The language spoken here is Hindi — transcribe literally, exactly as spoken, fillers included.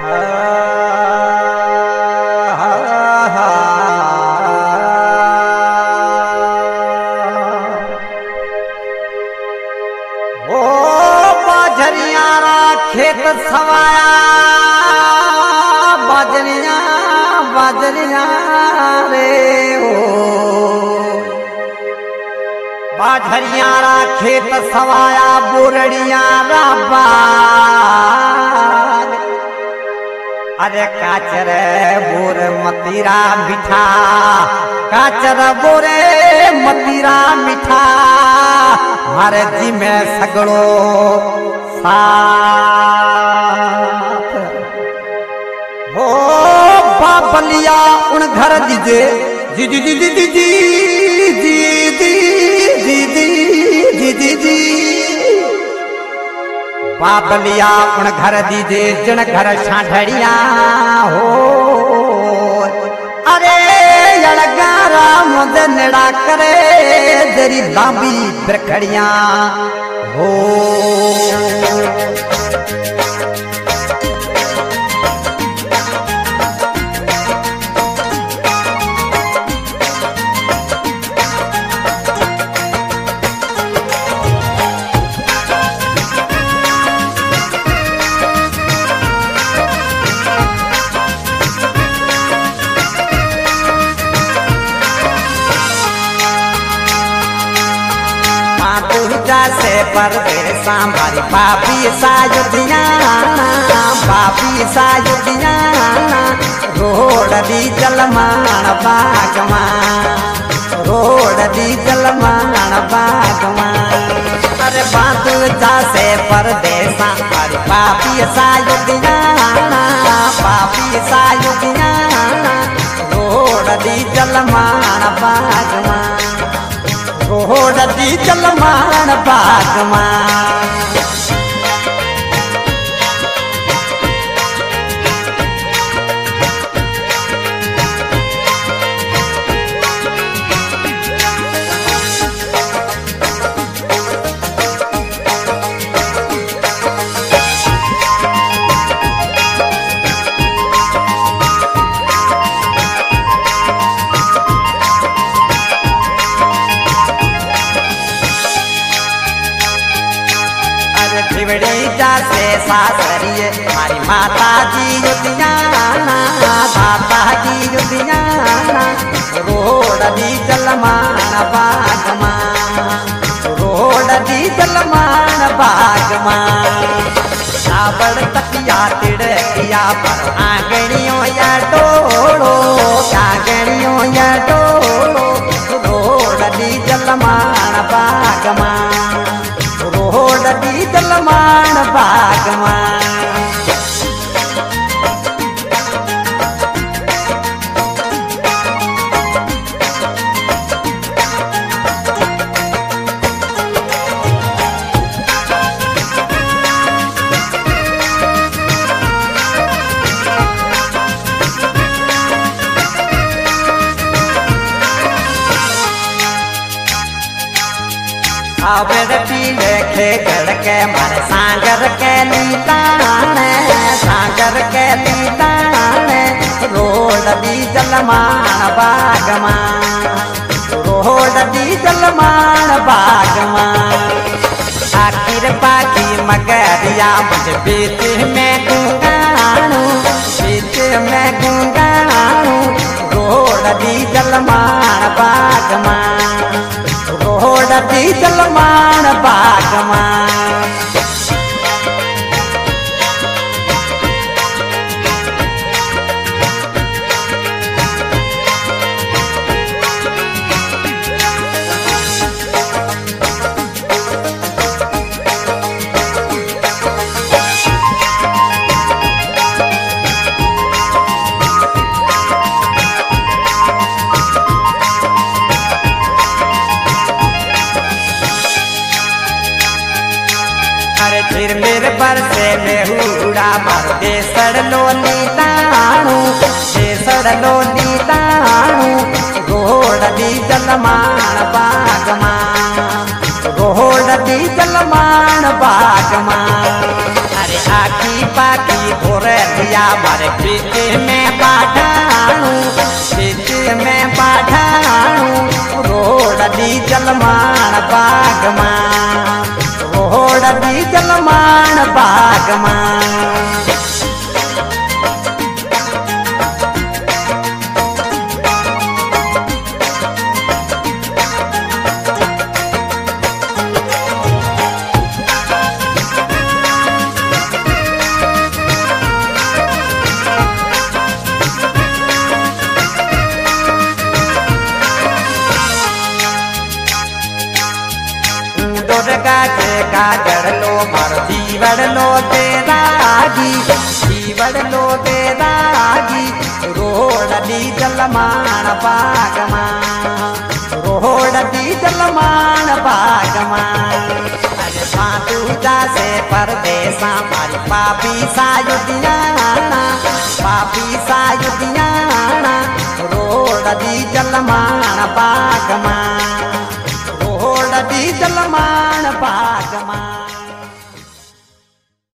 खेत सवाया बाजरिया बाजरिया रे ओ बाजरिया रा खेत सवाया बोरड़िया रा बाग अरे काचर बोर मतीरा मिठा काचर बोरे मतीरा मिठा हमारे जी में सगड़ो साथ हो बाबलिया उन घर दीजे जी जी जी जी जी जी जी जी जी जी जी जी जी बाबलिया उन घर दीजे जिन घर छाढ़िया हो अरे यड़गारा मुझे नेड़ा करे तेरी लांबी बिरखड़िया हो से परदेसा मारी पापी सायुधिया पापी सायुधिया रोड दी जलमान बागमा रोड दी जलमान बागमा अरे बांधु जा से परदेसा मारी पापी सायुधिया पापी सायुधिया रोड दी जलमान बागमा रोड दी जलमान बागमा से सासरिए हमारी माता जी युधियाना माता जी युधियाना रोड दी जलमान बागमा रोड दी जलमान बागमा सावड़ तकिया तिड़किया पर आंगणियों या डोड़ो आंगणियों या डोड़ो रोड दी जलमान बागमा रोड दी जलमान बागमा आवेर पीले खे के मारे सांगर के लीताने सांगर के लीताने रोड दी जलमान बागमा रोड दी जलमान बागमा आखिर बाकी मगरिया मुझे बीच में गुंगाणू बीच में गुंगाणू रोड दी जलमान बागमा रोड दी जलमान बागमा फिर मेरे पर से मेहूड़ा मार दे सड़लो नीताणू दे सड़लो नीताणू रोड दी जलमान बागमा रोड दी जलमान बागमा अरे आखी पाकी भोरे दिया मारे पीछे में बाढ़ाणू पीछे में बाढ़ाणू रोड दी जलमान बागमा रोड दी जलमान बागमा दुर्गा के कागड़ लो मार जीवन लो तेरागी जीवन लो तेरागी रोड दी जलमान बागमा रोड दी जलमान बागमा अरे पातू जा से परदेसा मारी पापी सायुधियाना पापी सायुधियाना रोड दी जलमान बागमा दी जलमान बागमा।